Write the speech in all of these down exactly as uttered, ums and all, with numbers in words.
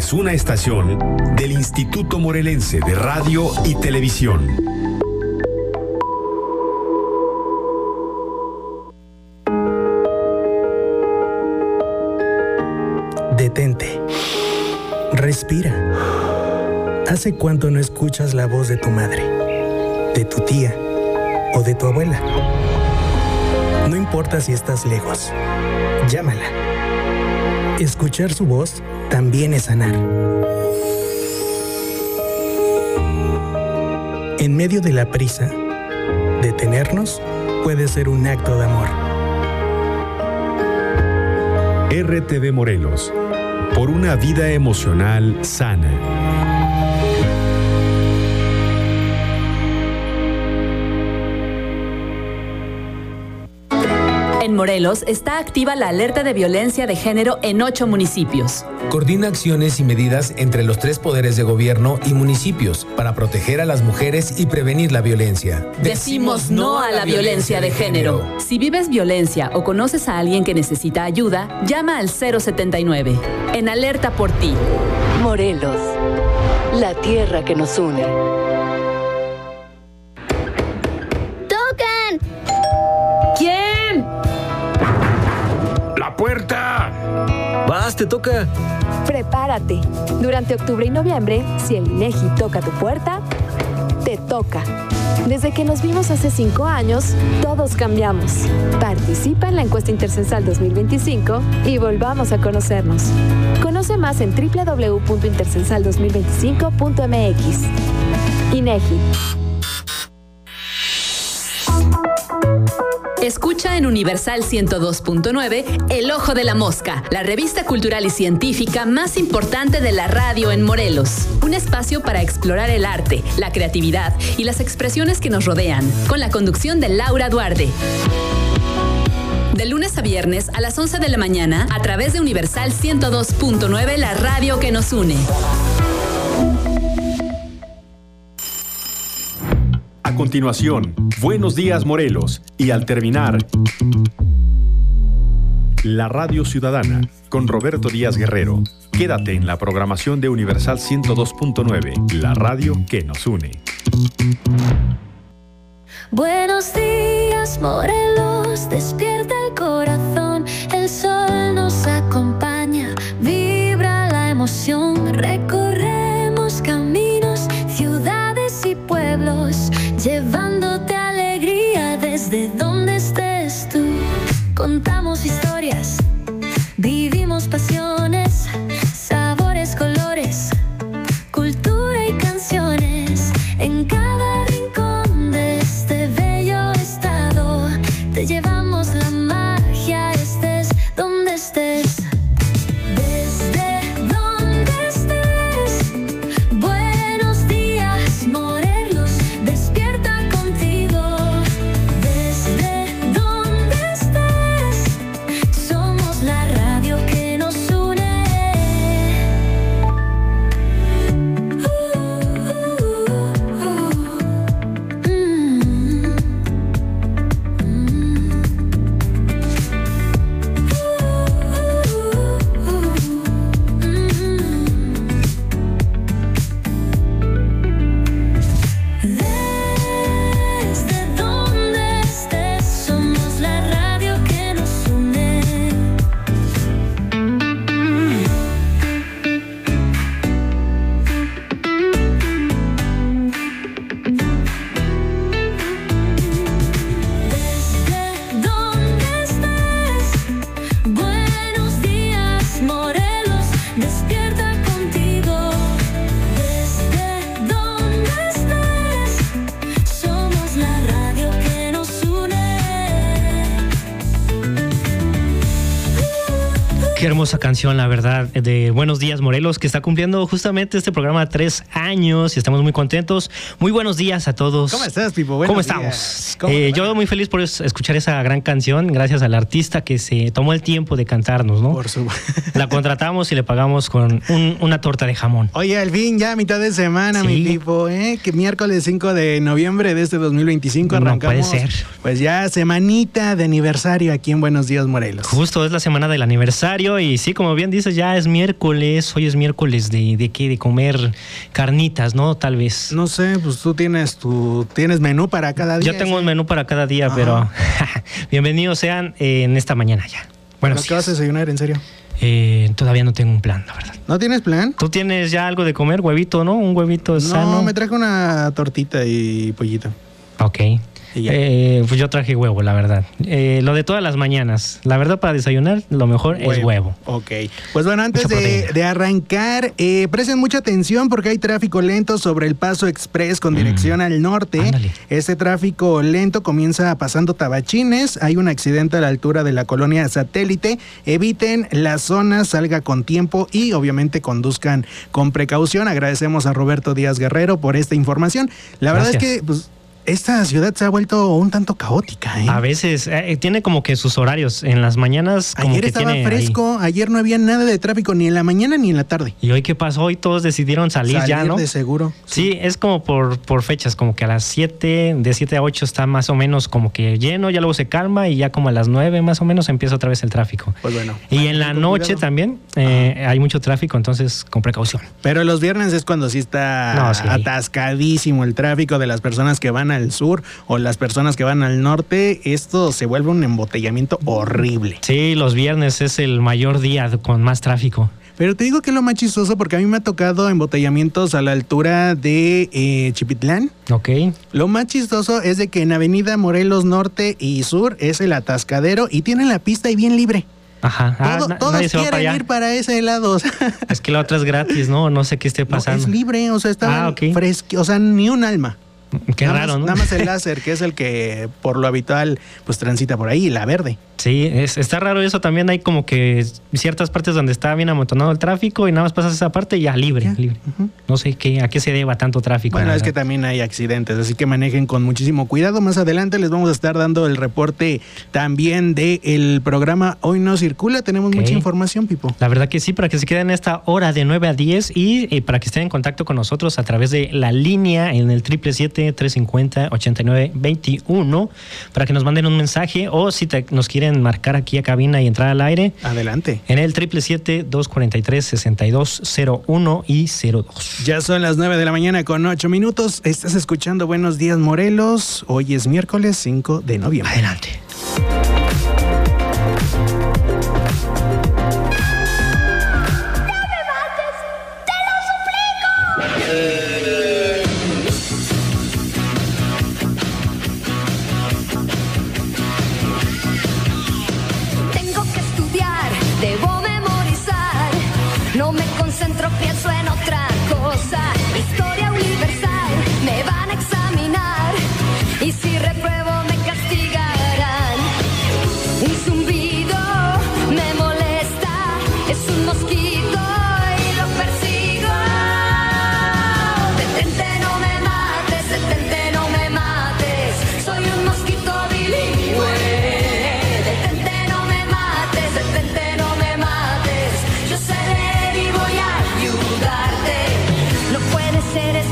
es una estación del Instituto Morelense de Radio y Televisión. Detente. Respira. ¿Hace cuánto no escuchas la voz de tu madre, de tu tía o de tu abuela? No importa si estás lejos, llámala. Escuchar su voz también es sanar. En medio de la prisa, detenernos puede ser un acto de amor. R T V Morelos, por una vida emocional sana. En Morelos está activa la alerta de violencia de género en ocho municipios. Coordina acciones y medidas entre los tres poderes de gobierno y municipios para proteger a las mujeres y prevenir la violencia. Decimos no a la violencia de género. Si vives violencia o conoces a alguien que necesita ayuda, llama al cero setenta y nueve. En Alerta por ti. Morelos, la tierra que nos une. ¡Tocan! ¿Quién? ¡La puerta! ¡Vas, te toca! Prepárate. Durante octubre y noviembre, si el INEGI toca tu puerta, te toca. Desde que nos vimos hace cinco años, todos cambiamos. Participa en la encuesta Intercensal dos mil veinticinco y volvamos a conocernos. Conoce más en doble u doble u doble u punto intercensal dos mil veinticinco punto m x. INEGI. Escucha en Universal ciento dos punto nueve El Ojo de la Mosca, la revista cultural y científica más importante de la radio en Morelos. Un espacio para explorar el arte, la creatividad y las expresiones que nos rodean, con la conducción de Laura Duarte. De lunes a viernes a las once de la mañana, a través de Universal ciento dos punto nueve, la radio que nos une. A continuación, Buenos Días Morelos, y al terminar, La Radio Ciudadana, con Roberto Díaz Guerrero. Quédate en la programación de Universal ciento dos punto nueve, la radio que nos une. Buenos días, Morelos, despierta el corazón, el sol nos acompaña, vibra la emoción, recorremos caminos, ciudades y pueblos, llevándote alegría desde donde estés tú. Contamos historias, vivimos pasiones, sabores, colores, cultura y canciones. En cada rincón de este bello estado te llevamos la magia, estés donde estés. Desde donde estés, buenos días, Morelos, despierta contigo. Desde donde estés, somos la radio que nos une. Uh, uh, uh, uh. Mm. Desde donde estés, somos la radio que nos une. Desde donde estés, buenos días, Morelos, despierta contigo. Desde donde estés, somos la radio que nos une. Qué hermosa canción, la verdad, de Buenos Días Morelos, que está cumpliendo justamente este programa tres años y estamos muy contentos. Muy buenos días a todos. ¿Cómo estás, Pipo? Buenos ¿Cómo días. estamos? ¿Cómo Eh, te va? yo muy feliz por es- escuchar esa gran canción, gracias al artista que se tomó el tiempo de cantarnos, ¿no? Por su... La contratamos y le pagamos con un- una torta de jamón. Oye, al fin ya mitad de semana, Sí. mi Pipo, ¿eh? Que miércoles cinco de noviembre de este dos mil veinticinco No arrancamos. puede ser. Pues ya semanita de aniversario aquí en Buenos Días Morelos. Justo es la semana del aniversario chido. Y sí, como bien dices, ya es miércoles. Hoy es miércoles de, de qué, de comer carnitas, ¿no? Tal vez. No sé, pues tú tienes tu tienes menú para cada día. Yo tengo ¿sí? un menú para cada día, Ajá. pero bienvenidos sean eh, en esta mañana ya. Bueno, ¿Qué vas a desayunar, en serio? Eh, todavía no tengo un plan, la verdad. ¿No tienes plan? ¿Tú tienes ya algo de comer? Huevito, ¿no? Un huevito sano. No, me traje una tortita y pollito. Ok. Y ya. Eh, pues yo traje huevo, la verdad. Eh, lo de todas las mañanas. La verdad, para desayunar, lo mejor Huevo. es huevo. Ok. Pues bueno, antes Mucha de, proteína. de arrancar, eh, presten mucha atención porque hay tráfico lento sobre el Paso Express con dirección al norte. Ándale. Este tráfico lento comienza pasando Tabachines. Hay un accidente a la altura de la colonia Satélite. Eviten la zona, salga con tiempo y obviamente conduzcan con precaución. Agradecemos a Roberto Díaz Guerrero por esta información. La verdad Gracias. es que pues, esta ciudad se ha vuelto un tanto caótica, ¿eh? A veces eh, tiene como que sus horarios. En las mañanas como Ayer que estaba tiene fresco, ahí. ayer no había nada de tráfico ni en la mañana ni en la tarde. ¿Y hoy qué pasó? Hoy todos decidieron salir, Salir ya, ¿no? de seguro. Sí, es como por, por fechas, como que a las siete, de siete a ocho está más o menos como que lleno, ya luego se calma y ya como a las nueve más o menos empieza otra vez el tráfico. Pues bueno. Y en la con noche cuidado. también eh, hay mucho tráfico, entonces con precaución. Pero los viernes es cuando sí está No, sí. atascadísimo el tráfico de las personas que van al sur o las personas que van al norte. Esto se vuelve un embotellamiento horrible. Sí, los viernes es el mayor día con más tráfico. Pero te digo que es lo más chistoso porque a mí me ha tocado embotellamientos a la altura de eh, Chipitlán. Ok. Lo más chistoso es de que en Avenida Morelos Norte y Sur es el atascadero y tienen la pista ahí bien libre. Ajá. Ah, Todo- na- todos nadie se va para quieren allá. ir para ese lado. O sea, Es que la otra es gratis, ¿no? No sé qué esté no, pasando. es libre, o sea, está Ah, ok. fresco, o sea, ni un alma. Qué nada raro, más, ¿no? Nada más el láser, que es el que por lo habitual pues transita por ahí, y la verde. Sí, es, está raro eso. También hay como que ciertas partes donde está bien amontonado el tráfico y nada más pasas esa parte y ya libre. Ya. libre. Ujú. No sé qué, a qué se deba tanto tráfico. Bueno, la es que verdad. también hay accidentes, así que manejen con muchísimo cuidado. Más adelante les vamos a estar dando el reporte también del programa Hoy No Circula. Tenemos Ok. mucha información, Pipo. La verdad que sí, para que se queden esta hora de nueve a diez y eh, para que estén en contacto con nosotros a través de la línea en el siete siete siete, tres cinco cero, ocho nueve dos uno para que nos manden un mensaje o si te- nos quieren marcar aquí a cabina y entrar al aire Adelante. en el siete siete siete, dos cuatro tres, seis dos cero uno y cero dos. Ya son las nueve de la mañana con ocho minutos. Estás escuchando Buenos Días Morelos. Hoy es miércoles cinco de noviembre. Adelante. Tengo que estudiar, debo memorizar. No me concentro, pienso en otra cosa. Historia universal, me van a examinar. Y si repruebo, me castigarán. Un zumbido me molesta, es un mosquito y lo persigo. Detente, no me mates, detente, no me mates. Soy un mosquito bilingüe. Detente, no me mates, detente, no me mates. Yo sé leer y voy a ayudarte. No puede ser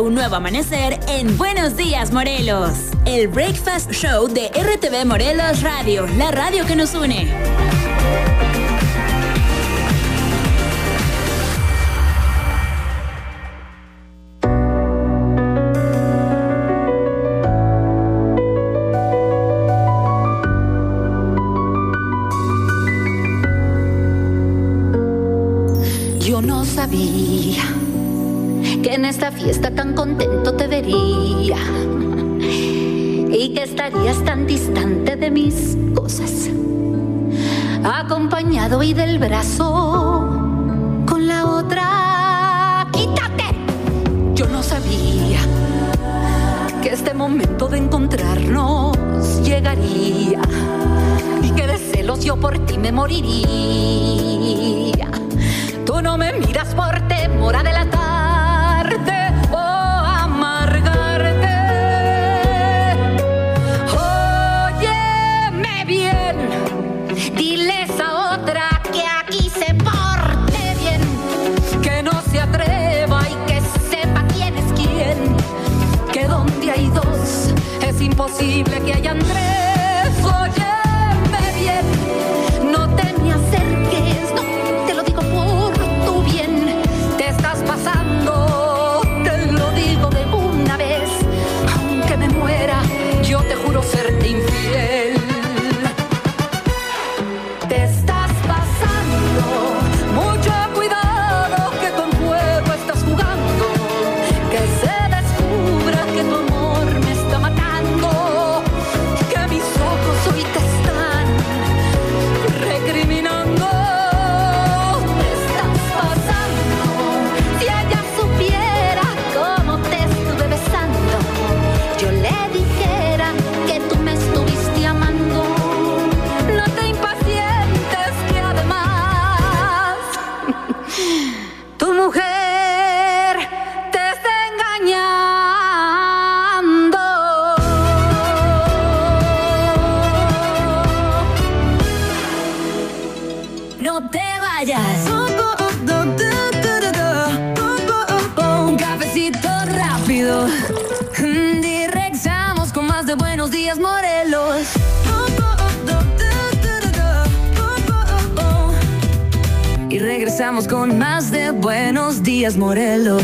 un nuevo amanecer en Buenos Días Morelos, el Breakfast Show de R T V Morelos Radio, la radio que nos une. Yo no sabía que en esta fiesta tan contento te vería y que estarías tan distante de mis cosas, acompañado y del brazo con la otra. ¡Quítate! Yo no sabía que este momento de encontrarnos llegaría y que de celos yo por ti me moriría. Tú no me miras por temor a delatarte o amargarte. Óyeme bien, diles a otra que aquí se porte bien, que no se atreva y que sepa quién es quién, que donde hay dos es imposible que hayan tres. Óyeme bien, no te me acerques, no te lo digo por tu bien, te estás pasando, te lo digo de una vez, aunque me muera, yo te juro serte infiel. Te estás pasando, mucho cuidado que con fuego estás jugando, que se descubra que tu amor me está matando, que mis ojos hoy te están recriminando. Te estás pasando, si ella supiera cómo te estuve besando, yo le dijera que tú me estuviste amando. No te impacientes que además tu mujer te está engañando. No te vayas. Un cafecito rápido. Y regresamos con más de Buenos Días Morelos. Y regresamos con más de Buenos Días Morelos.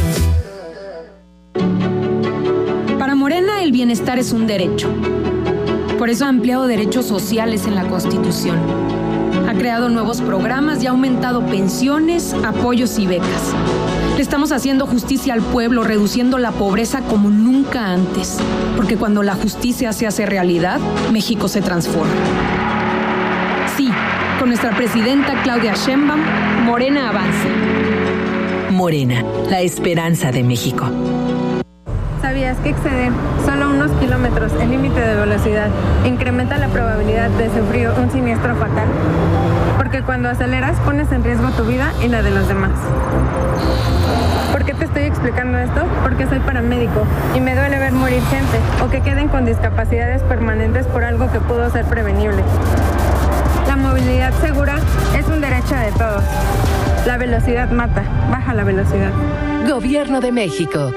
Para Morena, el bienestar es un derecho. Por eso ha ampliado derechos sociales en la Constitución. Ha creado nuevos programas y ha aumentado pensiones, apoyos y becas. Le estamos haciendo justicia al pueblo, reduciendo la pobreza como nunca antes. Porque cuando la justicia se hace realidad, México se transforma. Sí, con nuestra presidenta Claudia Sheinbaum, Morena avanza. Morena, la esperanza de México. ¿Sabías que exceder solo unos kilómetros el límite de velocidad incrementa la probabilidad de sufrir un siniestro fatal? Porque cuando aceleras pones en riesgo tu vida y la de los demás. ¿Por qué te estoy explicando esto? Porque soy paramédico y me duele ver morir gente o que queden con discapacidades permanentes por algo que pudo ser prevenible. La movilidad segura es un derecho de todos. La velocidad mata. Baja la velocidad. Gobierno de México.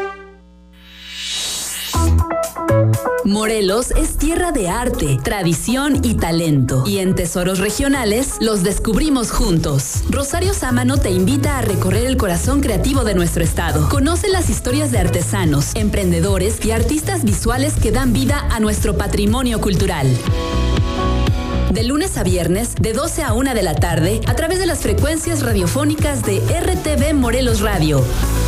Morelos es tierra de arte, tradición y talento. Y en Tesoros Regionales los descubrimos juntos. Rosario Sámano te invita a recorrer el corazón creativo de nuestro estado. Conoce las historias de artesanos, emprendedores y artistas visuales que dan vida a nuestro patrimonio cultural. De lunes a viernes, de doce a una de la tarde, a través de las frecuencias radiofónicas de R T V Morelos Radio.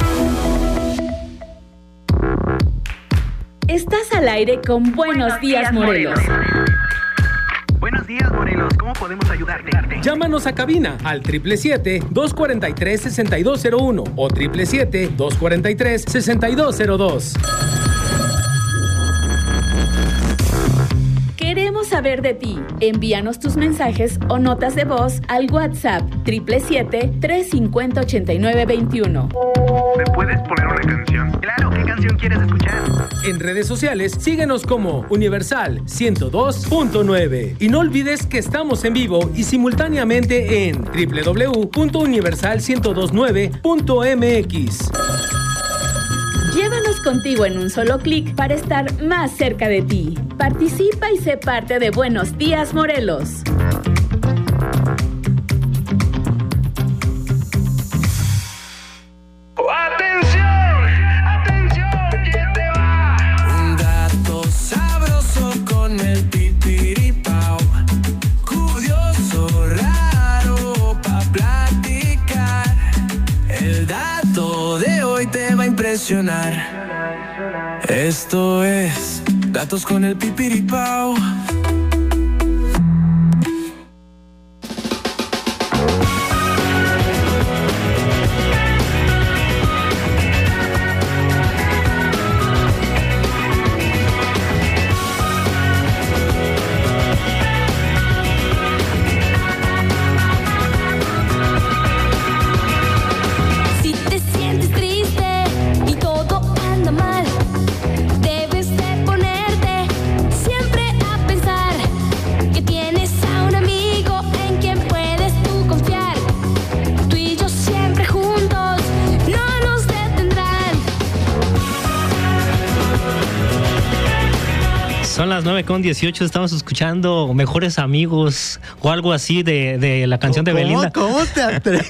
Estás al aire con Buenos, Buenos Días, días Morelos. Morelos. Buenos días, Morelos. ¿Cómo podemos ayudarte? Llámanos a cabina al siete siete siete, dos cuatro tres, seis dos cero uno o siete siete siete, dos cuatro tres, seis dos cero dos. Queremos saber de ti. Envíanos tus mensajes o notas de voz al WhatsApp siete siete siete, tres cinco cero, ocho nueve dos uno. ¿Me puedes poner una canción? Claro, ¿qué canción quieres escuchar? En redes sociales, síguenos como Universal ciento dos punto nueve. Y no olvides que estamos en vivo y simultáneamente en doble u doble u doble u punto universal ciento veintinueve punto m x. Llévanos contigo en un solo clic para estar más cerca de ti. Participa y sé parte de Buenos Días, Morelos. Esto es Datos con el Pipiripao. Son las nueve con dieciocho, estamos escuchando Mejores Amigos o algo así de, de la canción de ¿Cómo, Belinda. ¿Cómo te atreves?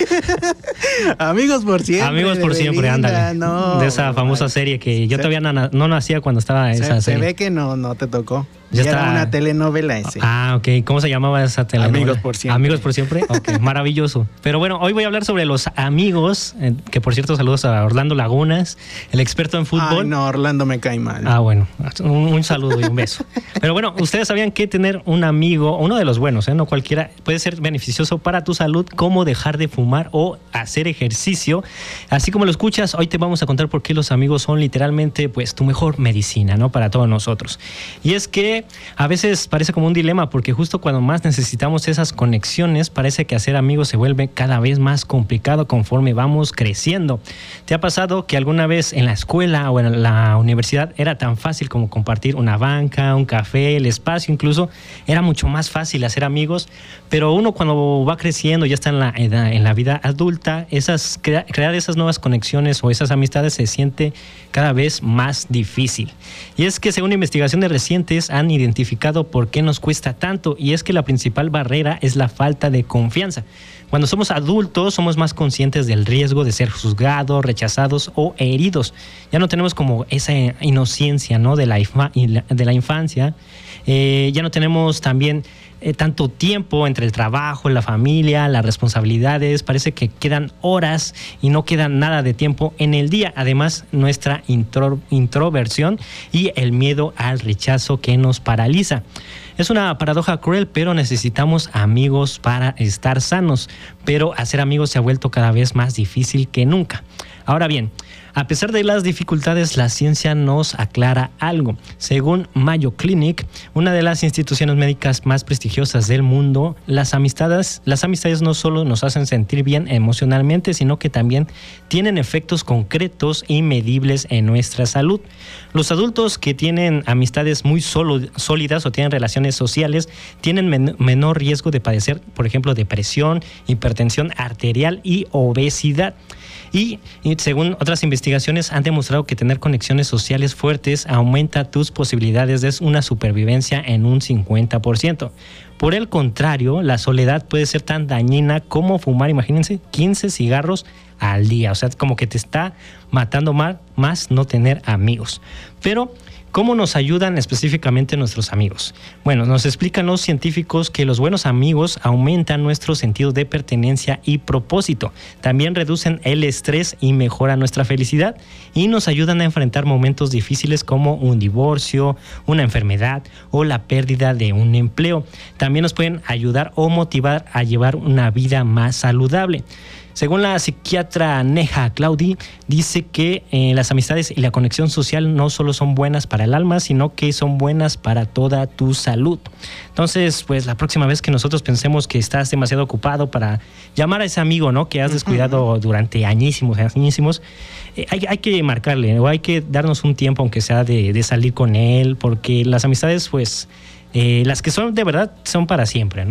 Amigos por siempre. Amigos por siempre, Belinda, ándale. No, de esa famosa serie que yo se, todavía no, no nacía cuando estaba se, esa serie. Se ve que no, no te tocó. Ya era está. una telenovela ese. Ah, ok. ¿Cómo se llamaba esa telenovela? Amigos por siempre. Amigos por siempre. Ok, maravilloso. Pero bueno, hoy voy a hablar sobre los amigos, eh, que por cierto saludos a Orlando Lagunas, el experto en fútbol. Ay, no, Orlando me cae mal. Ah, bueno, un, un saludo y un beso. Pero bueno, ustedes sabían que tener un amigo, uno de los buenos, ¿eh? No cualquiera, puede ser beneficioso para tu salud, como dejar de fumar o hacer ejercicio. Así como lo escuchas, hoy te vamos a contar por qué los amigos son literalmente pues tu mejor medicina, ¿no? Para todos nosotros. Y es que a veces parece como un dilema, porque justo cuando más necesitamos esas conexiones, parece que hacer amigos se vuelve cada vez más complicado conforme vamos creciendo. ¿Te ha pasado que alguna vez en la escuela o en la universidad era tan fácil como compartir una banca, un café, el espacio incluso? Era mucho más fácil hacer amigos, pero uno cuando va creciendo, ya está en la, edad, en la vida adulta, esas, crea, crear esas nuevas conexiones o esas amistades se siente cada vez más difícil. Y es que según investigaciones recientes han identificado por qué nos cuesta tanto, y es que la principal barrera es la falta de confianza. Cuando somos adultos somos más conscientes del riesgo de ser juzgados, rechazados o heridos. Ya no tenemos como esa inocencia, ¿no? de, la de la infancia. Eh, ya no tenemos también eh, tanto tiempo entre el trabajo, la familia, las responsabilidades. Parece que quedan horas y no queda nada de tiempo en el día. Además, nuestra intro, introversión y el miedo al rechazo que nos paraliza. Es una paradoja cruel, pero necesitamos amigos para estar sanos. Pero hacer amigos se ha vuelto cada vez más difícil que nunca. Ahora bien, a pesar de las dificultades, la ciencia nos aclara algo. Según Mayo Clinic, una de las instituciones médicas más prestigiosas del mundo, las amistades, las amistades no solo nos hacen sentir bien emocionalmente, sino que también tienen efectos concretos y medibles en nuestra salud. Los adultos que tienen amistades muy sólidas o tienen relaciones sociales tienen men- menor riesgo de padecer, por ejemplo, depresión, hipertensión arterial y obesidad. Y, y según otras investigaciones han demostrado que tener conexiones sociales fuertes aumenta tus posibilidades de una supervivencia en un cincuenta por ciento. Por el contrario, la soledad puede ser tan dañina como fumar, imagínense, quince cigarros al día. O sea, como que te está matando más, más no tener amigos. Pero ¿cómo nos ayudan específicamente nuestros amigos? Bueno, nos explican los científicos que los buenos amigos aumentan nuestro sentido de pertenencia y propósito. También reducen el estrés y mejoran nuestra felicidad y nos ayudan a enfrentar momentos difíciles como un divorcio, una enfermedad o la pérdida de un empleo. También nos pueden ayudar o motivar a llevar una vida más saludable. Según la psiquiatra Neha Claudi, dice que eh, las amistades y la conexión social no solo son buenas para el alma, sino que son buenas para toda tu salud. Entonces, pues la próxima vez que nosotros pensemos que estás demasiado ocupado para llamar a ese amigo, ¿no? Que has descuidado uh-huh. durante añísimos, añísimos, eh, hay, hay que marcarle o hay que darnos un tiempo, aunque sea de, de salir con él, porque las amistades, pues, eh, las que son de verdad son para siempre, ¿no?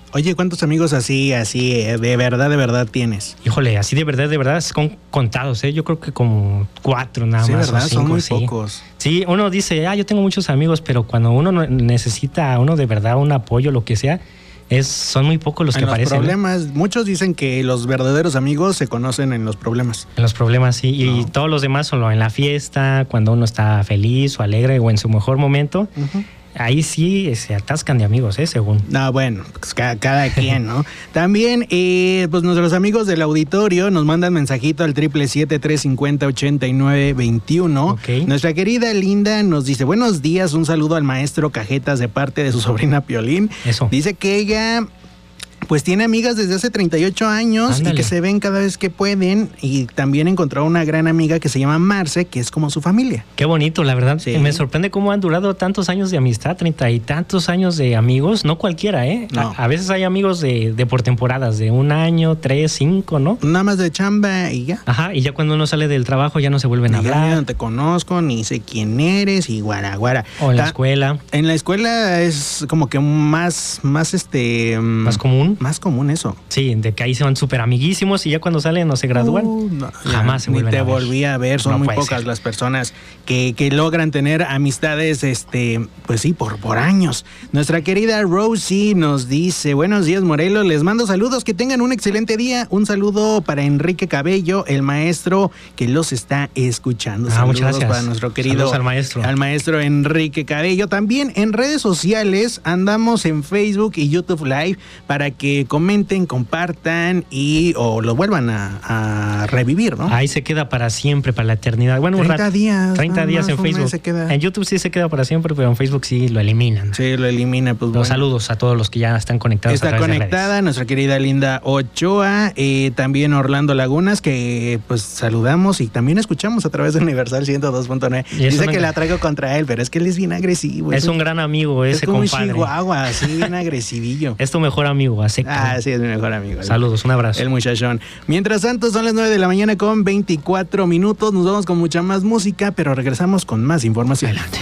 Oye, ¿cuántos amigos así, así, eh, de verdad, de verdad tienes? Híjole, así de verdad, de verdad, son contados, ¿eh? Yo creo que como cuatro nada sí, más. ¿verdad? O cinco, son muy sí. pocos. Sí, uno dice, ah, yo tengo muchos amigos, pero cuando uno necesita, uno de verdad, un apoyo, lo que sea, es, son muy pocos los en que los aparecen. problemas, ¿eh? Muchos dicen que los verdaderos amigos se conocen en los problemas. En los problemas, sí. No. Y todos los demás solo en la fiesta, cuando uno está feliz o alegre o en su mejor momento. Uh-huh. Ahí sí se atascan de amigos, ¿eh? Según. No, bueno, pues cada, cada quien, ¿no? También, eh, pues nuestros amigos del auditorio nos mandan mensajito al triple siete, tres cincuenta, ochenta y nueve veintiuno. Okay. Nuestra querida Linda nos dice, buenos días, un saludo al maestro Cajetas de parte de su sobrina Piolín. Eso. Dice que ella... pues tiene amigas desde hace treinta y ocho años. Ándale. Y que se ven cada vez que pueden. Y también encontró una gran amiga que se llama Marce, que es como su familia. Qué bonito, la verdad. Sí. Me sorprende cómo han durado tantos años de amistad, treinta y tantos años de amigos. No cualquiera, ¿eh? No. A, a veces hay amigos de, de por temporadas, de un año, tres, cinco, ¿no? Nada más de chamba y ya. Ajá, y ya cuando uno sale del trabajo ya no se vuelven a hablar. Ya no te conozco, ni sé quién eres y guara, guara. O en la escuela. En la escuela es como que más, más este... Más común. Más común eso. Sí, de que ahí se van súper amiguísimos y ya cuando salen no se gradúan, uh, no, jamás se vuelven a ver. Ni te volví a ver, son no muy pocas ser. las personas que, que logran tener amistades, este, pues sí, por, por años. Nuestra querida Rosie nos dice, buenos días Morelos, les mando saludos, que tengan un excelente día. Un saludo para Enrique Cabello, el maestro que los está escuchando. Ah, saludos muchas gracias. Para nuestro querido saludos al maestro. Al maestro Enrique Cabello. También en redes sociales andamos en Facebook y YouTube Live para que comenten, compartan y o lo vuelvan a, a revivir, ¿no? Ahí se queda para siempre, para la eternidad. Bueno, treinta un rato, días. treinta días en Facebook. Se queda. En YouTube sí se queda para siempre, pero en Facebook sí lo eliminan. Sí, lo elimina. Pues los bueno. Saludos a todos los que ya están conectados. Está a través conectada de redes. Nuestra querida Linda Ochoa, eh, también Orlando Lagunas, que pues saludamos y también escuchamos a través de Universal ciento dos punto nueve. Dice que la traigo contra él, pero es que él es bien agresivo. Es un gran amigo ese es como compadre. Es un chihuahua, así bien agresivillo. Es tu mejor amigo, así. Ah, sí, es mi mejor amigo. Saludos, un abrazo. El muchachón. Mientras tanto, son las nueve de la mañana con veinticuatro minutos. Nos vamos con mucha más música, pero regresamos con más información. Adelante.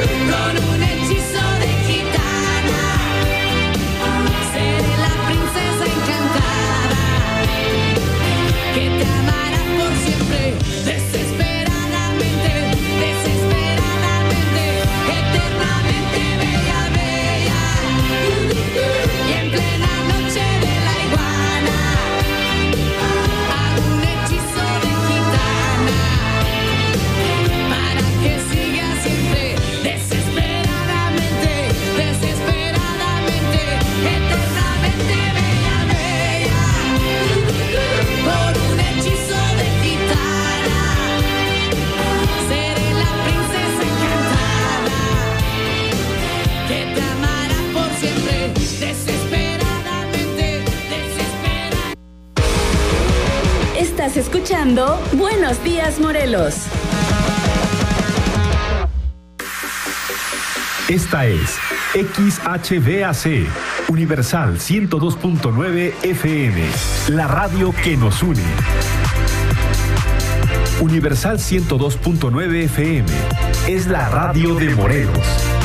Con un hechizo de gitana, seré la princesa Estás escuchando Buenos Días, Morelos. Esta es X H B A C, Universal ciento dos punto nueve F M, la radio que nos une. Universal ciento dos punto nueve F M es la radio de Morelos.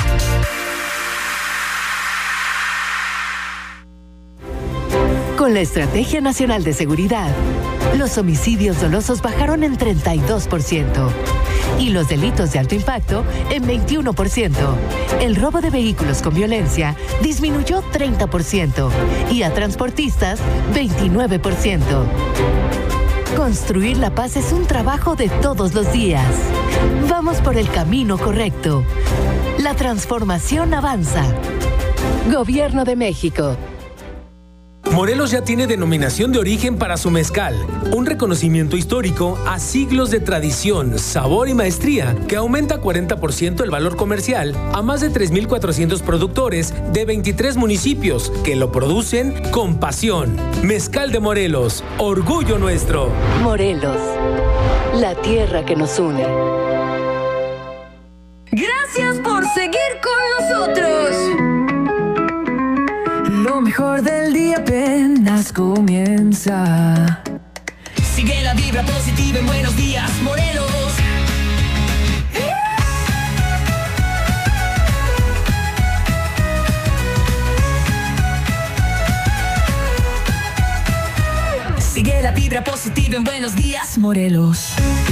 Con la Estrategia Nacional de Seguridad, los homicidios dolosos bajaron en treinta y dos por ciento y los delitos de alto impacto en veintiuno por ciento. El robo de vehículos con violencia disminuyó treinta por ciento y a transportistas veintinueve por ciento. Construir la paz es un trabajo de todos los días. Vamos por el camino correcto. La transformación avanza. Gobierno de México. Morelos ya tiene denominación de origen para su mezcal, un reconocimiento histórico a siglos de tradición, sabor y maestría que aumenta cuarenta por ciento el valor comercial a más de tres mil cuatrocientos productores de veintitrés municipios que lo producen con pasión. Mezcal de Morelos, orgullo nuestro. Morelos, la tierra que nos une. Gracias por seguir con nosotros. Lo mejor del día apenas comienza. Sigue la vibra positiva en Buenos Días, Morelos. Sigue la vibra positiva en Buenos Días, Morelos.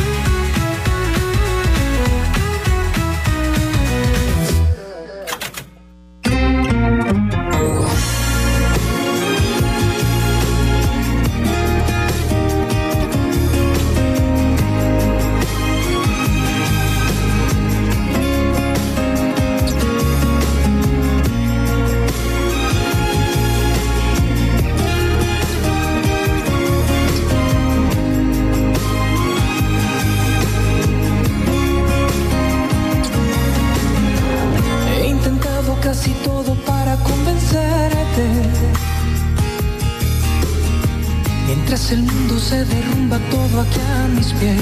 El mundo se derrumba todo aquí a mis pies.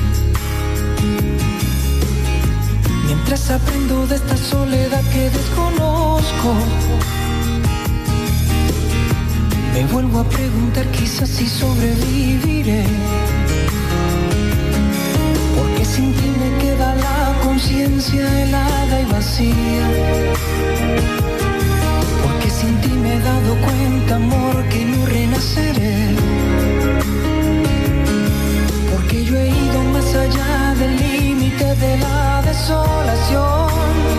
Mientras aprendo de esta soledad que desconozco, me vuelvo a preguntar quizás si sobreviviré. Porque sin ti me queda la conciencia helada y vacía. Porque sin ti me he dado cuenta, amor, que no renaceré. Porque yo he ido más allá del límite de la desolación.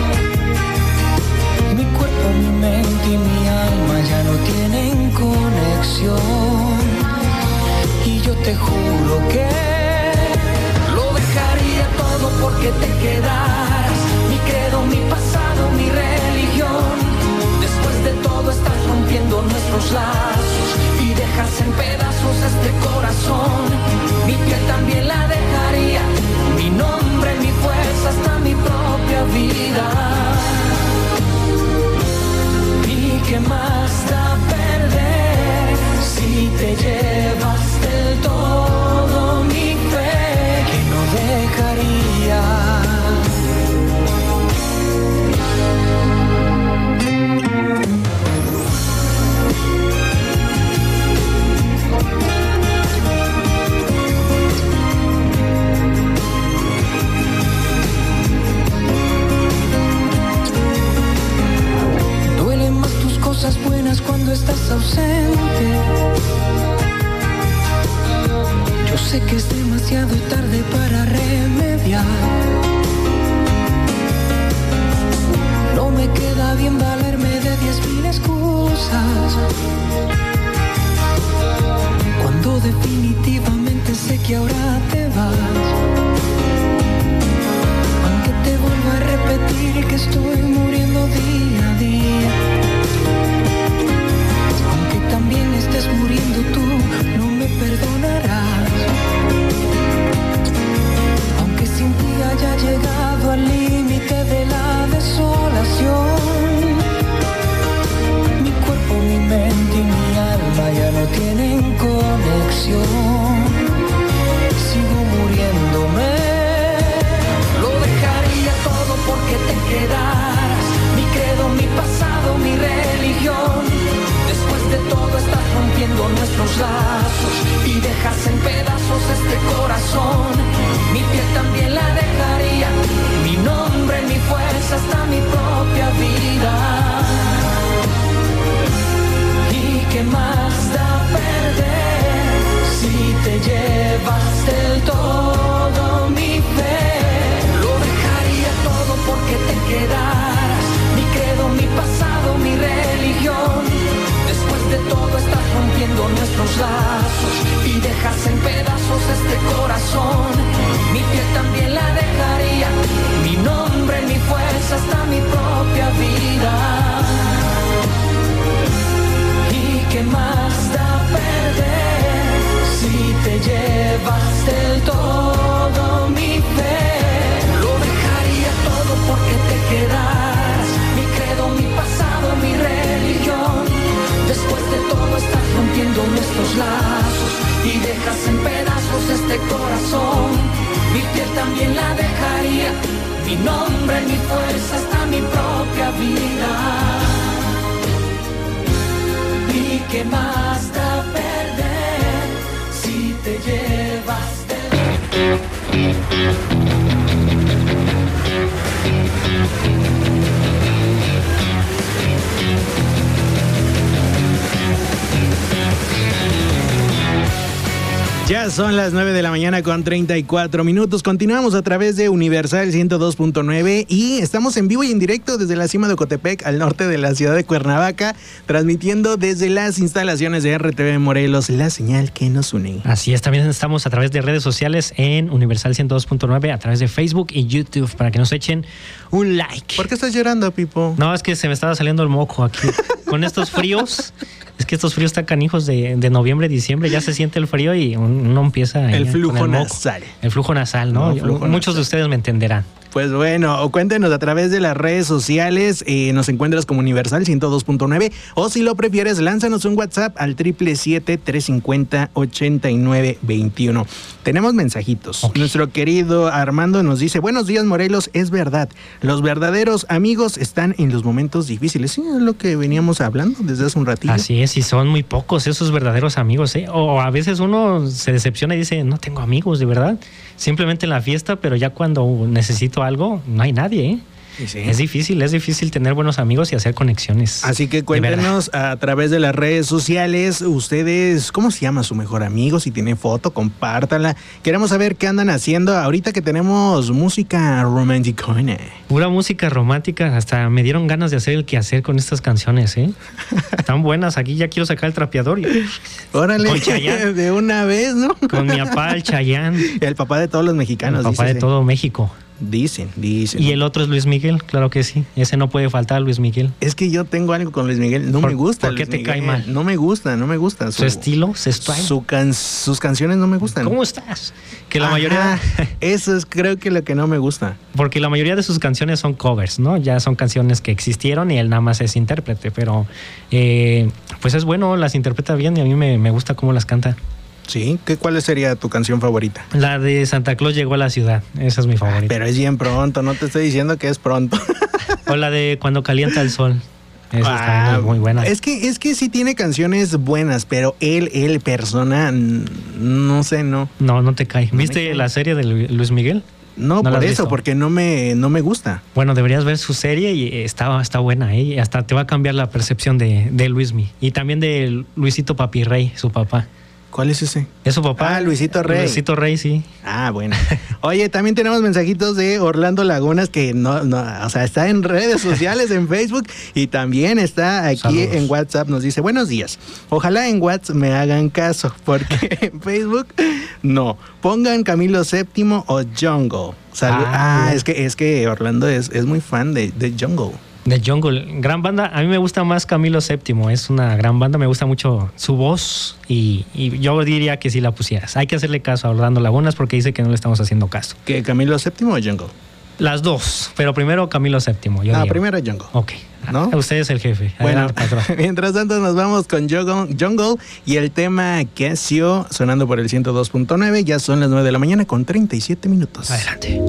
Mi cuerpo, mi mente y mi alma ya no tienen conexión. Y yo te juro que lo dejaría todo porque te quedaras. Mi credo, mi pasado, mi religión. Después de todo estás rompiendo nuestros lazos y dejas en pedazos este corazón. Mi piel también la dejaría, mi nombre, mi fuerza, hasta mi propia vida. ¿Y qué más da perder si te llevas del todo mi fe que no dejaría? Cosas buenas cuando estás ausente. Yo sé que es demasiado tarde para remediar. No me queda bien valerme de diez mil excusas, cuando definitivamente sé que ahora te vas. Aunque te vuelva a repetir que estoy muriendo día a día. También estés muriendo tú, no me perdonarás. Aunque sin ti haya llegado al límite de la desolación. ¿qué más da perder si te llevas de... Ya son las nueve de la mañana con treinta y cuatro minutos. Continuamos a través de Universal ciento dos punto nueve y estamos en vivo y en directo desde la cima de Ocotepec, al norte de la ciudad de Cuernavaca, transmitiendo desde las instalaciones de R T V Morelos, la señal que nos une. Así es, también estamos a través de redes sociales en Universal ciento dos punto nueve, a través de Facebook y YouTube, para que nos echen un like. ¿Por qué estás llorando, Pipo? No, es que se me estaba saliendo el moco aquí. Con estos fríos, es que estos fríos están canijos de, de noviembre, diciembre, ya se siente el frío y uno empieza... El flujo el nasal. El flujo nasal, ¿no? no flujo Muchos nasal. de ustedes me entenderán. Pues bueno, o cuéntenos a través de las redes sociales, eh, nos encuentras como Universal ciento dos punto nueve, o si lo prefieres, lánzanos un WhatsApp al siete siete siete, tres cinco cero, ocho nueve dos uno. Tenemos mensajitos. Okay. Nuestro querido Armando nos dice, buenos días Morelos, es verdad, los verdaderos amigos están en los momentos difíciles. Sí, es lo que veníamos hablando desde hace un ratito. Así es, y son muy pocos esos verdaderos amigos, ¿eh? O a veces uno se decepciona y dice, no tengo amigos, de verdad, simplemente en la fiesta, pero ya cuando necesito algo, no hay nadie, ¿eh? Sí. Es difícil, es difícil tener buenos amigos y hacer conexiones. Así que cuéntenos a través de las redes sociales, ustedes, ¿cómo se llama su mejor amigo? Si tiene foto, compártala. Queremos saber qué andan haciendo ahorita que tenemos música romántica. Pura música romántica, hasta me dieron ganas de hacer el quehacer con estas canciones, ¿eh? Están buenas, aquí ya quiero sacar el trapeador. Y... Órale, con Chayanne. De una vez, ¿no? Con mi papá, el Chayanne. El papá de todos los mexicanos. El papá dice, de todo México. Dicen, dicen. Y el otro es Luis Miguel, claro que sí. Ese no puede faltar, Luis Miguel. Es que yo tengo algo con Luis Miguel. No ¿Por, me gusta. ¿Por qué Luis te Miguel. cae mal? No me gusta, no me gusta. Su, ¿Su estilo? ¿Su style? Su can, sus canciones no me gustan. ¿Cómo estás? Que la Ajá, mayoría... Eso es creo que lo que no me gusta. Porque la mayoría de sus canciones son covers, ¿no? Ya son canciones que existieron y él nada más es intérprete. Pero eh, pues es bueno, las interpreta bien y a mí me, me gusta cómo las canta. Sí, ¿qué, ¿cuál sería tu canción favorita? La de Santa Claus llegó a la ciudad, esa es mi favorita. Pero es bien pronto, no te estoy diciendo que es pronto. O la de Cuando calienta el sol. Esa ah, está muy, muy buena. Es que, es que sí tiene canciones buenas, pero él, él, persona, no sé, no. No, no te cae. No ¿Viste cae. la serie de Luis Miguel? No, ¿No por eso, porque no me, no me gusta. Bueno, deberías ver su serie y está, está buena, ¿eh? Hasta te va a cambiar la percepción de, de Luismi. Y también de Luisito Papirrey, su papá. ¿Cuál es ese? Es su papá. Ah, Luisito Rey. Luisito Rey, sí. Ah, bueno. Oye, también tenemos mensajitos de Orlando Lagunas que no, no, o sea, está en redes sociales, en Facebook y también está aquí Saludos. en WhatsApp. Nos dice, buenos días. Ojalá en WhatsApp me hagan caso, porque en Facebook no. Pongan Camilo séptimo o Jungle. Salud. Ah, ah es que es que Orlando es, es muy fan de, de Jungle. De Jungle, gran banda. A mí me gusta más Camilo séptimo, es una gran banda, me gusta mucho su voz y, y yo diría que si la pusieras. Hay que hacerle caso a Orlando Lagunas porque dice que no le estamos haciendo caso. ¿Que Camilo séptimo o Jungle? Las dos, pero primero Camilo séptimo. Yo ah, digo. primero Jungle. Ok, ¿no? Usted es el jefe. Bueno, Adelante, mientras tanto nos vamos con Jungle y el tema Casio sonando por el ciento dos punto nueve. Ya son las nueve de la mañana con treinta y siete minutos. Adelante.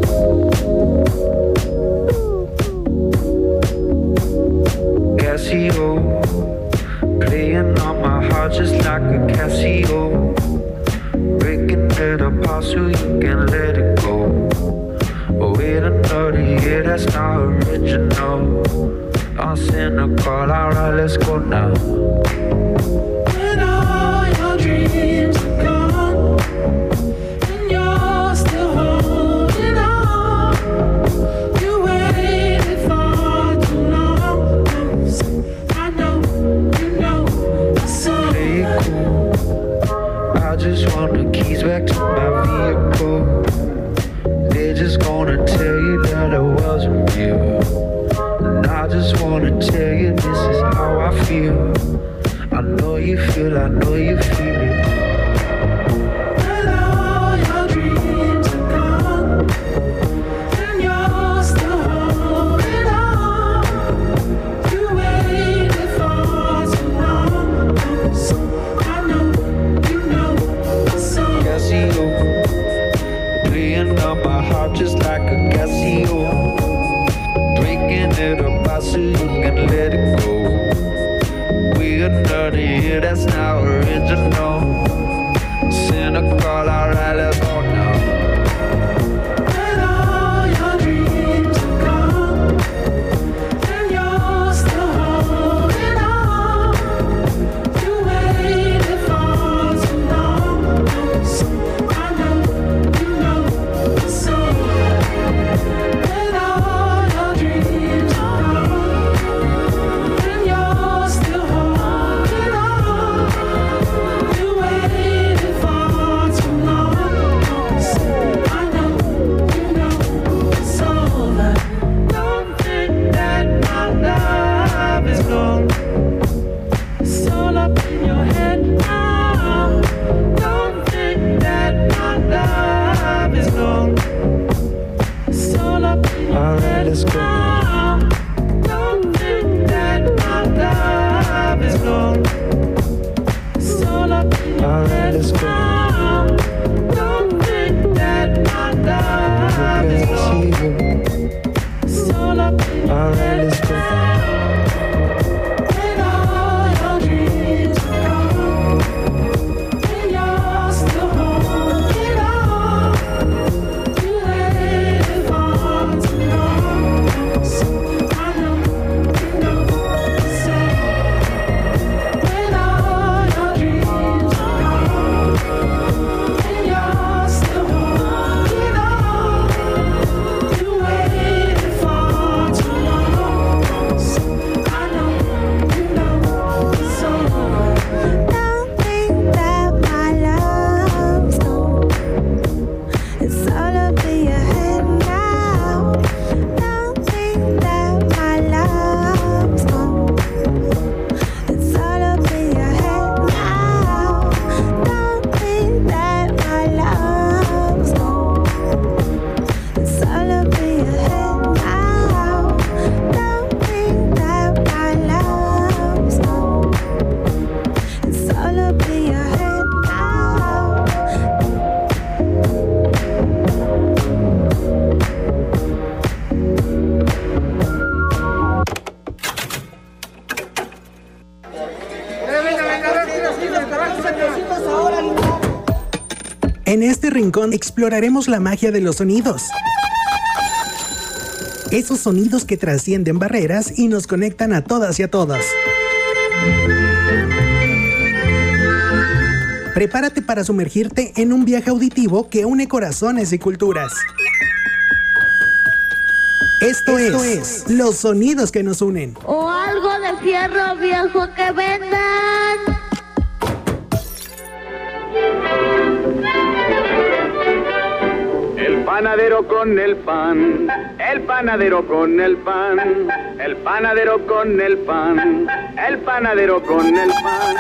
Casio, playing on my heart just like a Casio, breaking it apart so you can let it go. Oh, wait another year, that's not original. I'm cynical, alright, let's go now. When all your dreams are gone and you're still holding on, you waited for too long. I know, you know, so play it cool. I just want the keys back to my vehicle. They're just gonna tell you that I wasn't real. And I just wanna tell you this is how I feel. I know you feel, I know you feel it. when all your dreams are gone and you're still holding on, you waited for too long. So I know, you know, so Casio, playing on my heart just like a Casio, breaking it apart so you can let it go. We're not here, that's En este rincón exploraremos la magia de los sonidos. Esos sonidos que trascienden barreras y nos conectan a todas y a todos. Prepárate para sumergirte en un viaje auditivo que une corazones y culturas. Esto, Esto es, es los sonidos que nos unen. O algo de fierro viejo que vendan. El panadero con el pan, el panadero con el pan, el panadero con el pan, el panadero con el pan.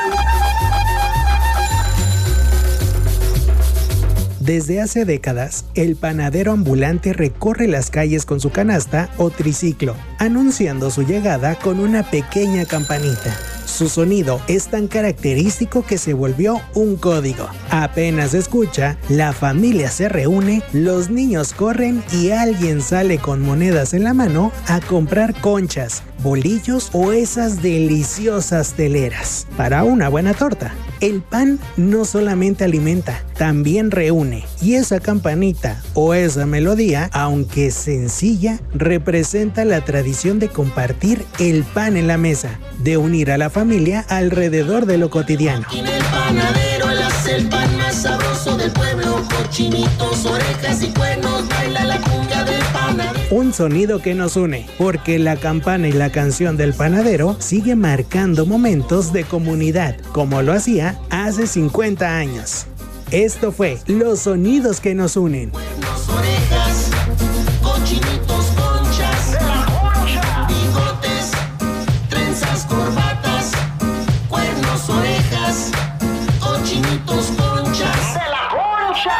Desde hace décadas, el panadero ambulante recorre las calles con su canasta o triciclo, anunciando su llegada con una pequeña campanita. Su sonido es tan característico que se volvió un código. Apenas se escucha, la familia se reúne, los niños corren y alguien sale con monedas en la mano a comprar conchas, bolillos o esas deliciosas teleras para una buena torta. El pan no solamente alimenta, también reúne, y esa campanita o esa melodía, aunque sencilla, representa la tradición de compartir el pan en la mesa, de unir a la familia alrededor de lo cotidiano. En el panadero él hace el pan más sabroso del pueblo, cochinitos, orejas y cuernos, baila la cumbia del panadero. Un sonido que nos une, porque la campana y la canción del panadero sigue marcando momentos de comunidad, como lo hacía hace cincuenta años. Esto fue Los Sonidos que nos unen. Cuernos, orejas, cochinitos, conchas, bigotes, trenzas, corbatas, cuernos, orejas, cochinitos, conchas. ¡De la concha!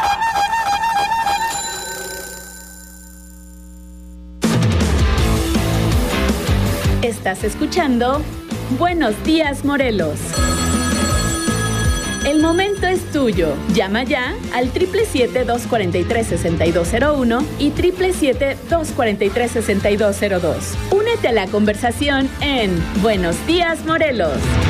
Estás escuchando Buenos Días, Morelos. El momento es tuyo. Llama ya al siete siete siete, dos cuatro tres, seis dos cero uno y siete siete siete, dos cuatro tres, seis dos cero dos. Únete a la conversación en Buenos Días, Morelos.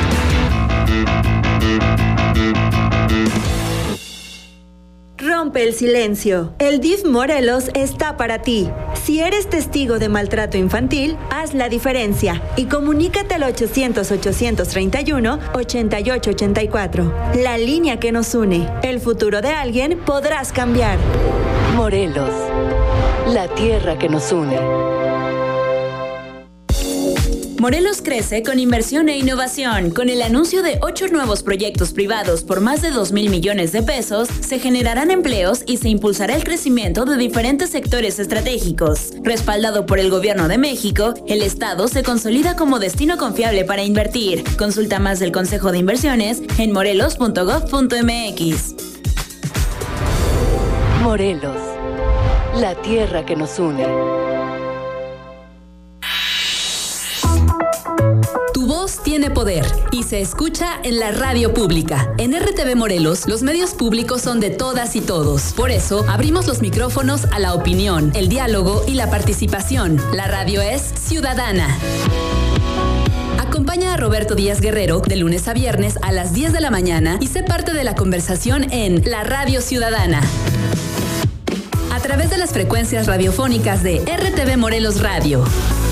Rompe el silencio. El D I F Morelos está para ti. Si eres testigo de maltrato infantil, haz la diferencia y comunícate al ochocientos, ochocientos treinta y uno, ochenta y ocho ochenta y cuatro. La línea que nos une. El futuro de alguien podrás cambiar. Morelos, la tierra que nos une. Morelos crece con inversión e innovación. Con el anuncio de ocho nuevos proyectos privados por más de dos mil millones de pesos, se generarán empleos y se impulsará el crecimiento de diferentes sectores estratégicos. Respaldado por el Gobierno de México, el Estado se consolida como destino confiable para invertir. Consulta más del Consejo de Inversiones en morelos punto gob punto m x. Morelos, la tierra que nos une. Tu voz tiene poder y se escucha en la radio pública. En R T V Morelos, los medios públicos son de todas y todos. Por eso, abrimos los micrófonos a la opinión, el diálogo y la participación. La radio es ciudadana. Acompaña a Roberto Díaz Guerrero de lunes a viernes a las diez de la mañana y sé parte de la conversación en La Radio Ciudadana. A través de las frecuencias radiofónicas de R T V Morelos Radio.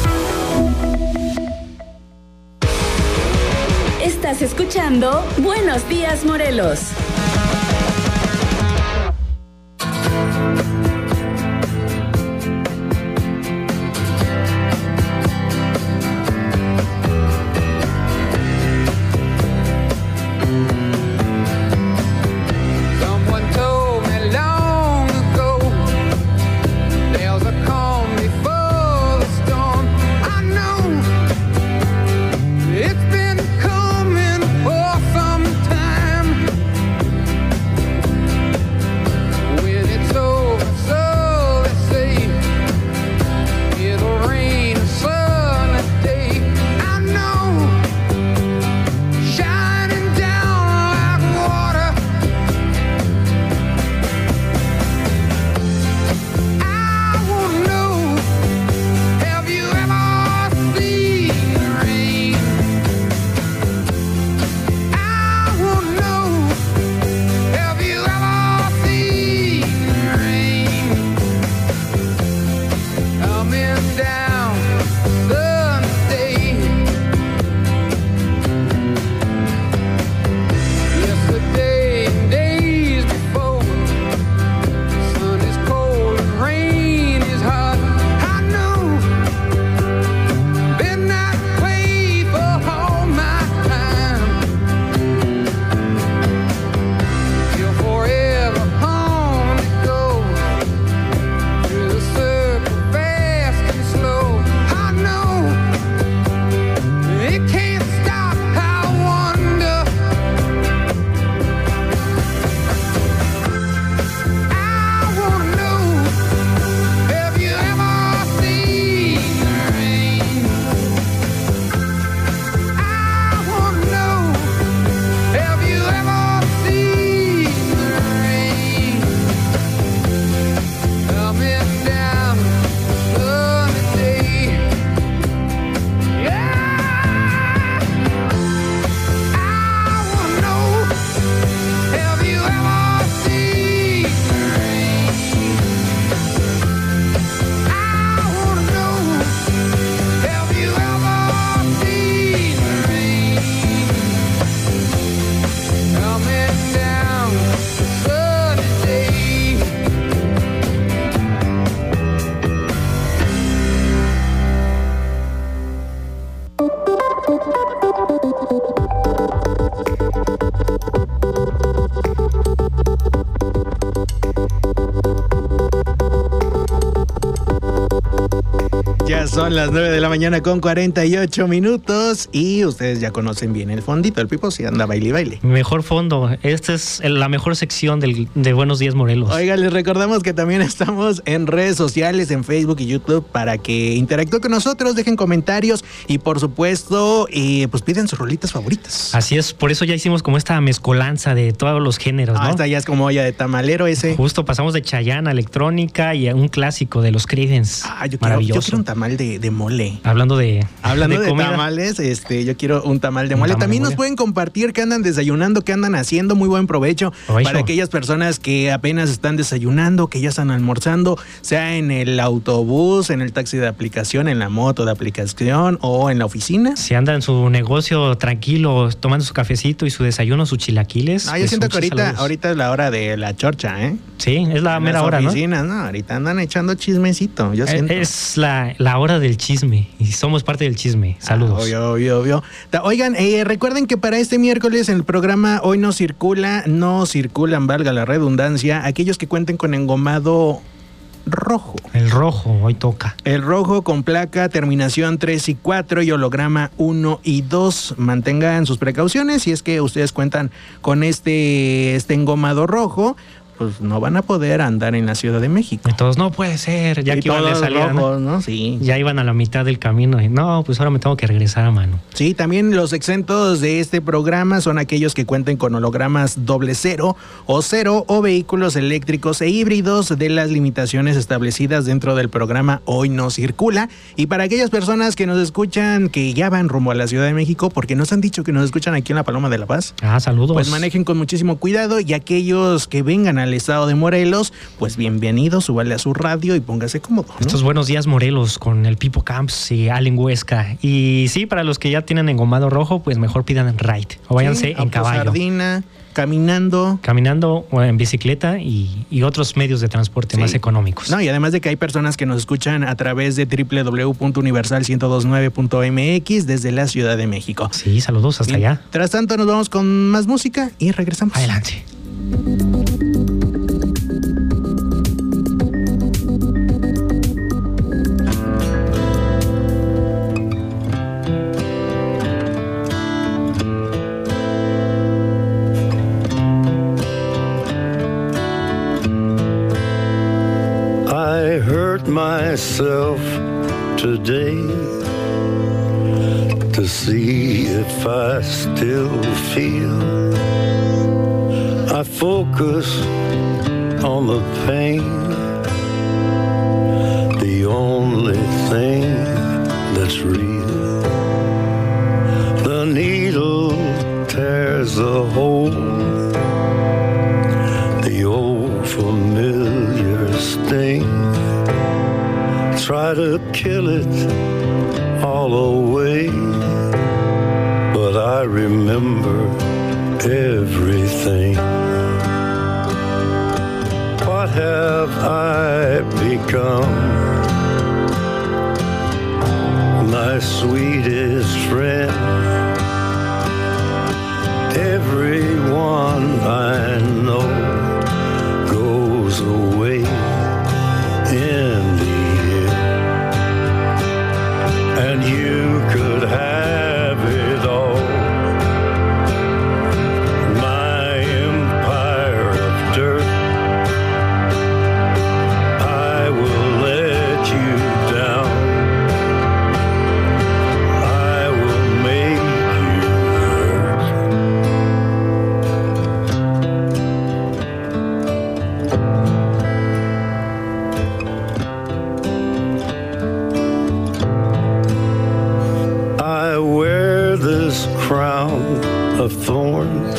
Estás escuchando Buenos Días, Morelos. It's been coming for some time. Son las nueve de la mañana con cuarenta y ocho minutos y ustedes ya conocen bien el fondito. El Pipo sí anda baile y baile. Mejor fondo. Esta es la mejor sección del, de Buenos Días Morelos. Oiga, les recordamos que también estamos en redes sociales, en Facebook y YouTube, para que interactúen con nosotros, dejen comentarios y por supuesto, eh, pues piden sus rolitas favoritas. Así es, por eso ya hicimos como esta mezcolanza de todos los géneros, ¿no? Ah, esta ya es como olla de tamalero ese. Justo pasamos de Chayanne a electrónica y a un clásico de los Creedence. Ah, yo quiero, maravilloso. Yo quiero un tamal de, de mole. Hablando de Hablando de, de comida, tamales, este, yo quiero un tamal de mole. tamal También de nos mole. pueden compartir qué andan desayunando, qué andan haciendo. Muy buen provecho Provecho. para aquellas personas que apenas están desayunando, que ya están almorzando, sea en el autobús, en el taxi de aplicación, en la moto de aplicación o en la oficina. Si anda en su negocio tranquilo, tomando su cafecito y su desayuno, sus chilaquiles. Ah, yo pues siento que muchos ahorita, saludos. ahorita es la hora de la chorcha, ¿eh? Sí, es la En mera las hora, ¿no? oficinas, ¿no? Ahorita andan echando chismecito, yo siento. Es la, la hora del chisme y somos parte del chisme. Saludos. Ah, obvio, obvio, obvio. Oigan, eh, recuerden que para este miércoles en el programa Hoy no circula, no circulan, valga la redundancia, aquellos que cuenten con engomado rojo. El rojo, hoy toca. El rojo con placa, terminación tres y cuatro y holograma uno y dos. Mantengan sus precauciones si es que ustedes cuentan con este, este engomado rojo. Pues no van a poder andar en la Ciudad de México. Entonces no puede ser, ya y que iban de salida, rojos, ¿no? ¿no? Sí. Ya iban a la mitad del camino y no, pues ahora me tengo que regresar a mano. Sí, también los exentos de este programa son aquellos que cuenten con hologramas doble cero o cero o vehículos eléctricos e híbridos de las limitaciones establecidas dentro del programa Hoy no circula. Y para aquellas personas que nos escuchan que ya van rumbo a la Ciudad de México, porque nos han dicho que nos escuchan aquí en la Paloma de la Paz. Ah, saludos. Pues manejen con muchísimo cuidado y aquellos que vengan al estado de Morelos, pues bienvenidos, súbale a su radio y póngase cómodo, ¿no? Estos Buenos Días Morelos con el Pipo Camps y Allen Huesca. Y sí, para los que ya tienen engomado rojo, pues mejor pidan ride o váyanse Sí, en caballo. Sardina, caminando. Caminando o en bicicleta y, y otros medios de transporte Sí. más económicos. No, y además de que hay personas que nos escuchan a través de doble u doble u doble u punto universal ciento veintinueve punto m x desde la Ciudad de México. Sí, saludos hasta allá. Tras tanto, nos vamos con más música y regresamos. Adelante. I hurt myself today to see if I still feel. I focus on the pain, the only thing that's real. The needle tears a hole, the old familiar sting. Try to kill it all away, but I remember everything. What have I become? My sweetest friend. Everyone I know goes away in the end, and you could have it all. My empire of dirt, I will let you down. I will make you hurt. I wear this crown of thorns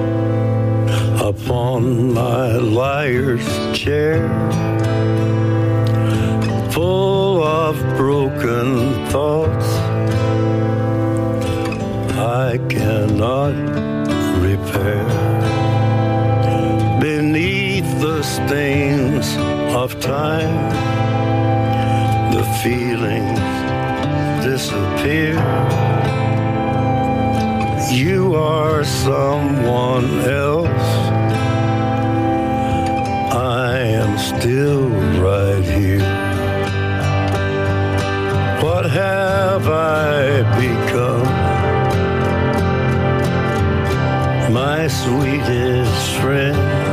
upon my liar's chair, full of broken thoughts I cannot repair. Beneath the stains of time, the feelings disappear. You are someone else. I am still right here. What my sweetest friend.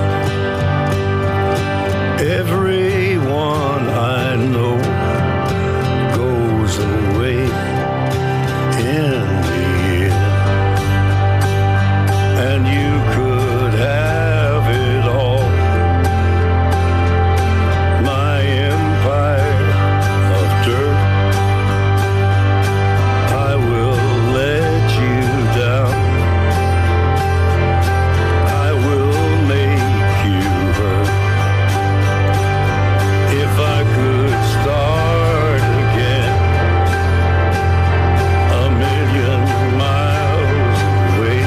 Everyone I know goes away in the end, and you could have it all. My empire of dirt, I will let you down. I will make you hurt. If I could start again, a million miles away,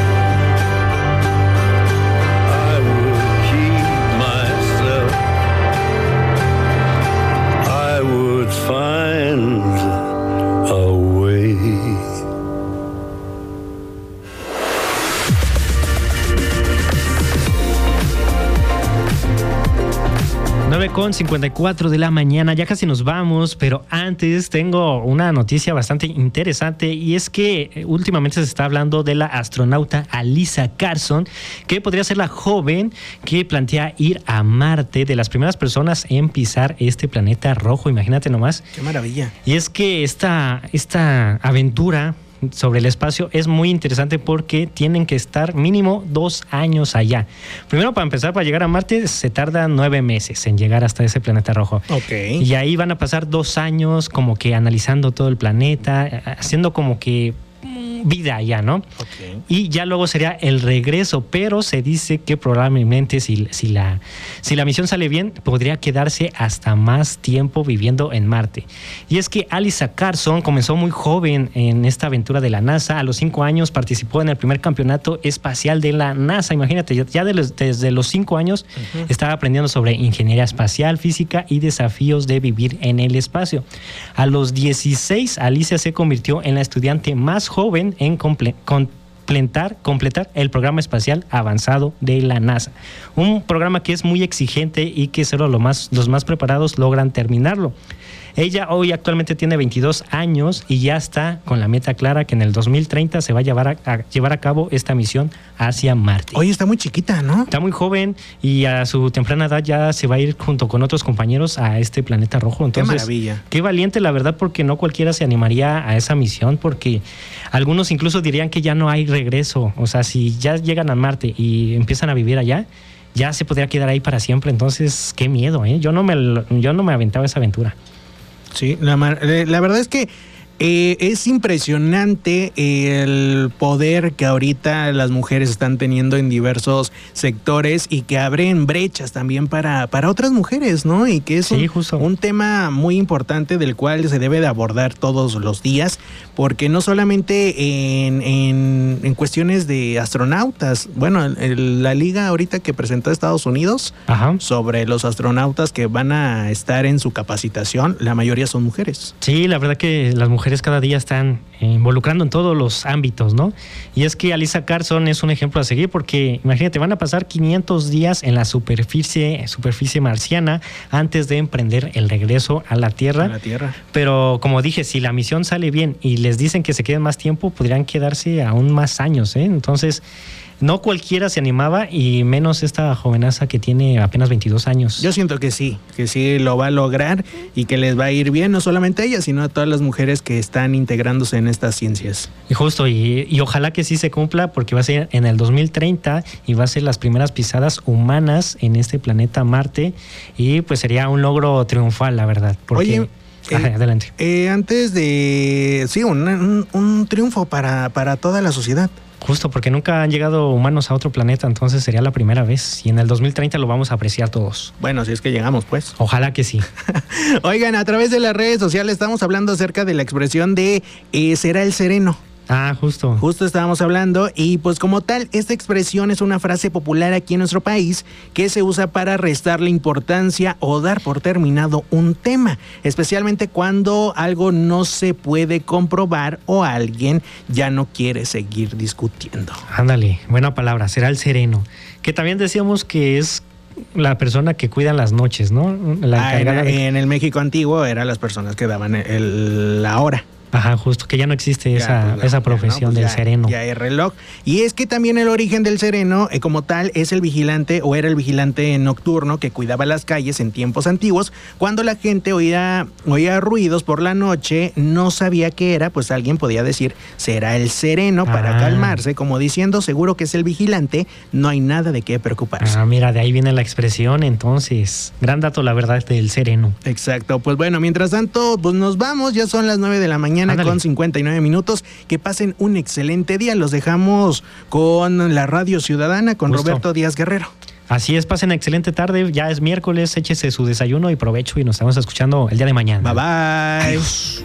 I would keep myself. I would find a way. nueve con cincuenta y cuatro de la mañana, ya casi nos vamos, pero antes tengo una noticia bastante interesante y es que últimamente se está hablando de la astronauta Alyssa Carson, que podría ser la joven que plantea ir a Marte, de las primeras personas en pisar este planeta rojo, imagínate nomás. ¡Qué maravilla! Y es que esta, esta aventura sobre el espacio es muy interesante porque tienen que estar mínimo dos años allá. Primero, para empezar, para llegar a Marte se tarda nueve meses en llegar hasta ese planeta rojo. Ok. Y ahí van a pasar dos años como que analizando todo el planeta, haciendo como que vida allá, ¿no? Okay. Y ya luego sería el regreso, pero se dice que probablemente si, si, la, si la misión sale bien, podría quedarse hasta más tiempo viviendo en Marte. Y es que Alyssa Carson comenzó muy joven en esta aventura de la NASA. A los cinco años participó en el primer campeonato espacial de la NASA. Imagínate, ya de los, desde los cinco años uh-huh. estaba aprendiendo sobre ingeniería espacial, física y desafíos de vivir en el espacio. A los dieciséis, Alyssa se convirtió en la estudiante más joven en comple- completar, completar el programa espacial avanzado de la NASA. Un programa que es muy exigente y que solo lo más, los más preparados logran terminarlo. Ella hoy actualmente tiene veintidós años y ya está con la meta clara que en el dos mil treinta se va a llevar a, a llevar a cabo esta misión hacia Marte. Oye, está muy chiquita, ¿no? Está muy joven y a su temprana edad ya se va a ir junto con otros compañeros a este planeta rojo. Entonces, qué maravilla. Qué valiente, la verdad, porque no cualquiera se animaría a esa misión, porque algunos incluso dirían que ya no hay regreso. O sea, si ya llegan a Marte y empiezan a vivir allá, ya se podría quedar ahí para siempre. Entonces, qué miedo, ¿eh? Yo no me, yo no me aventaba esa aventura. Sí, la, la verdad es que eh, es impresionante el poder que ahorita las mujeres están teniendo en diversos sectores y que abren brechas también para, para otras mujeres, ¿no? Y que es sí, un, justo. un tema muy importante del cual se debe de abordar todos los días, porque no solamente en, en, en cuestiones de astronautas, bueno, el, la liga ahorita que presentó Estados Unidos Ajá. sobre los astronautas que van a estar en su capacitación, la mayoría son mujeres. Sí, la verdad que las mujeres cada día están involucrando en todos los ámbitos, ¿no? Y es que Alyssa Carson es un ejemplo a seguir porque, imagínate, van a pasar quinientos días en la superficie, superficie marciana antes de emprender el regreso a la Tierra. A la Tierra. Pero, como dije, si la misión sale bien y les dicen que se queden más tiempo, podrían quedarse aún más años, ¿eh? Entonces, no cualquiera se animaba y menos esta jovenaza que tiene apenas veintidós años. Yo siento que sí, que sí lo va a lograr y que les va a ir bien, no solamente a ella, sino a todas las mujeres que están integrándose en estas ciencias. Y justo, y, y ojalá que sí se cumpla porque va a ser en el dos mil treinta y va a ser las primeras pisadas humanas en este planeta Marte y pues sería un logro triunfal, la verdad. Porque... Oye, Ajá, eh, adelante. Eh, antes de... Sí, un, un, un triunfo para, para toda la sociedad. Justo, porque nunca han llegado humanos a otro planeta, entonces sería la primera vez. Y en el dos mil treinta lo vamos a apreciar todos. Bueno, si es que llegamos, pues. Ojalá que sí. Oigan, a través de las redes sociales estamos hablando acerca de la expresión de eh, será el sereno. Ah, justo. Justo estábamos hablando y pues como tal, esta expresión es una frase popular aquí en nuestro país que se usa para restarle importancia o dar por terminado un tema, especialmente cuando algo no se puede comprobar o alguien ya no quiere seguir discutiendo. Ándale, buena palabra, será el sereno, que también decíamos que es la persona que cuida las noches, ¿no? La ah, en, de... en el México antiguo eran las personas que daban el, la hora. Ajá, justo, que ya no existe Ya, esa, pues, la- esa ya, profesión ¿no? Pues del ya- sereno. Ya hay reloj. Y es que también el origen del sereno, eh, como tal, es el vigilante o era el vigilante nocturno que cuidaba las calles en tiempos antiguos. Cuando la gente oía, oía ruidos por la noche, no sabía qué era, pues alguien podía decir, será el sereno para Ah. calmarse, como diciendo, seguro que es el vigilante, no hay nada de qué preocuparse. Ah, mira, de ahí viene la expresión, entonces. Gran dato, la verdad, del sereno. Exacto, pues bueno, mientras tanto, pues nos vamos, ya son las nueve de la mañana Ándale. con cincuenta y nueve minutos, que pasen un excelente día, los dejamos con la Radio Ciudadana, con Gusto. Roberto Díaz Guerrero. Así es, pasen excelente tarde, ya es miércoles, échese su desayuno y provecho y nos estamos escuchando el día de mañana. Bye bye. Adiós.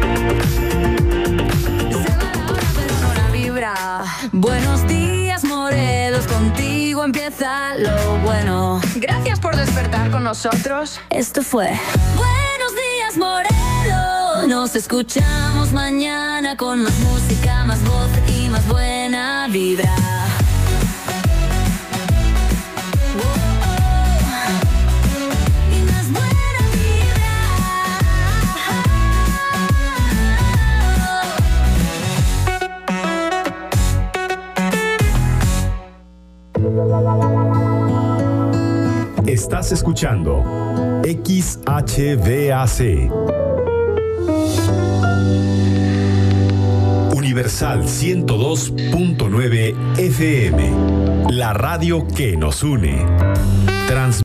Vibra. Buenos días, Morelos, contigo empieza lo bueno. Gracias por despertar con nosotros. Esto fue Buenos días, Morelos. Nos escuchamos mañana con más música, más voz y más buena vibra. Y más buena Estás escuchando X H V A C. Universal ciento dos punto nueve F M. La radio que nos une. Trans